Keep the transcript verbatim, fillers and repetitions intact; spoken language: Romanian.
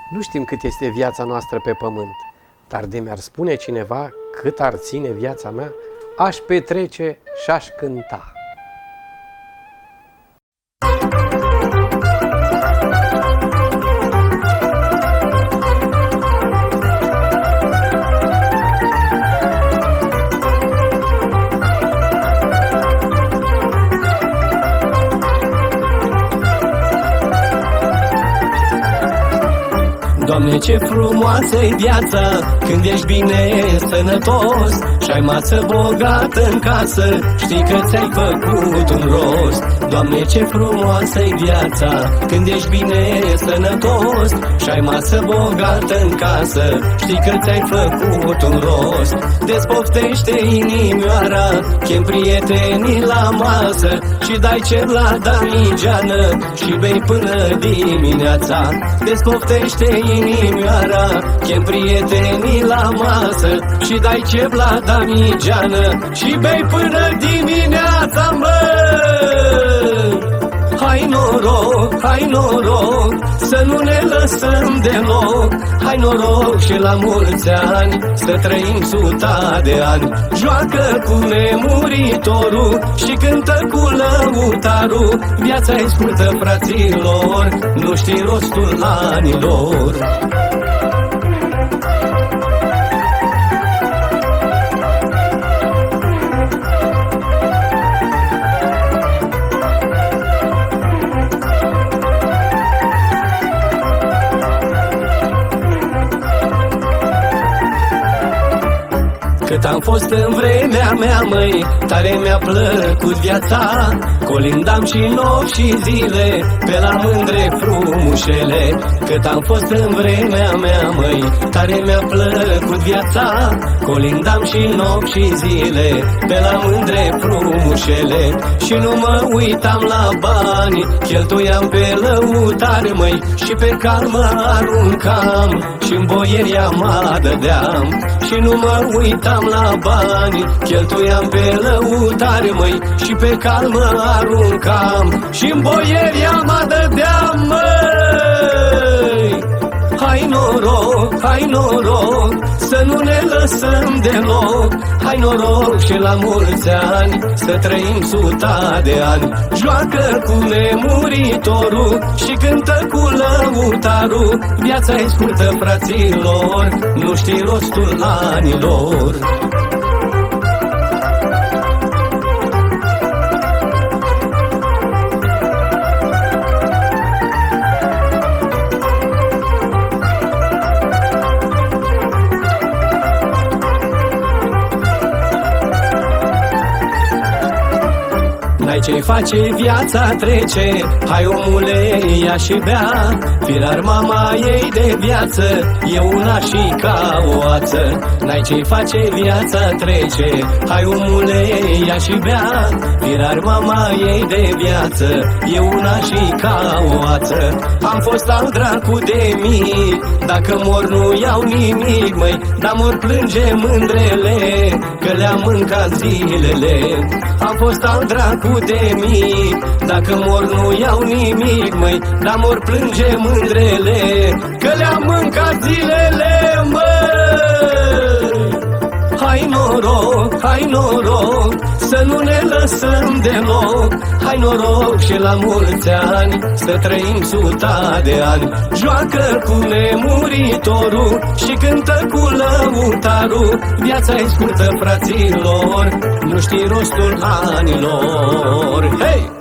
Nu știm cât este viața noastră pe pământ, dar de mi-ar spune cineva cât ar ține viața mea, aș petrece și-aș cânta. Doamne, ce frumoasă-i viața când ești bine sănătos și ai masă bogată în casă, știi că ți-ai făcut un rost. Doamne, ce frumoasă-i viața când ești bine sănătos și ai masă bogată în casă, știi că ți-ai făcut un rost. Despoftește inimioara, chem prietenii la masă și dai ce la damigeană și bei până dimineața. Despoftește inimioara, chem prietenii la masă și dai ce la damigeană și bei până dimineața, mă! Hai noroc, hai noroc, să nu ne lăsăm deloc. Hai noroc și la mulți ani, să trăim suta de ani. Joacă cu nemuritorul și cântă cu lăutarul. Viața-i scurtă, fraților, nu știi rostul anilor. Cât am fost în vremea mea, măi, tare mi-a plăcut viața. Colindam și nopți și zile pe la mândre frumușele. Cât am fost în vremea mea, măi, tare mi-a plăcut viața. Colindam și nopți și zile pe la mândre frumușele. Și nu mă uitam la bani, cheltuiam pe lăutare, măi, și pe cal mă aruncam și-n boieria mă dădeam. Și nu mă uitam la bani, cheltuiam pe lăutare, măi, și pe cal mă aruncam și-n boieria mă dădeam, măi. Hai noroc, hai noroc, să nu ne lăsăm deloc. Hai noroc și la mulți ani, să trăim suta de ani. Joacă cu nemuritorul și cântă cu lăutarul. Viața-i scurtă, fraților, nu știi rostul anilor. N-ai ce face, viața trece, hai omule, ia și bea. Firar mama ei de viață, e una și ca o ață. N-ai ce face, viața trece, hai omule, ia și bea. Firar mama ei de viață, e una și ca o ață. Am fost al dracu de mic, dacă mor nu iau nimic, măi, dar mor plânge mândrele, că le-am mâncat zilele. Am fost al dracu de mic, dacă mor nu iau nimic, măi, dar mor plânge mândrele, că le-am mâncat zilele, măi. Hai noroc, hai noroc, să nu ne lăsăm deloc. Hai noroc și la mulți ani, să trăim suta de ani. Joacă cu nemuritorul și cântă cu lăutarul. Viața-i scurtă, fraților, nu știi rostul anilor. Hei!